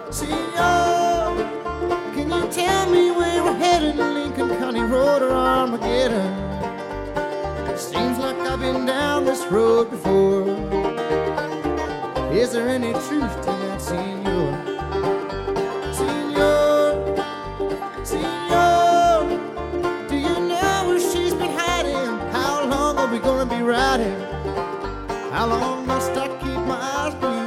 Senor, can you tell me where we're headed? Lincoln County Road or Armageddon? Seems like I've been down this road before. Is there any truth to that, senor? Senor, senor, do you know where she's been hiding? How long are we gonna be riding? How long must I keep my eyes peeled?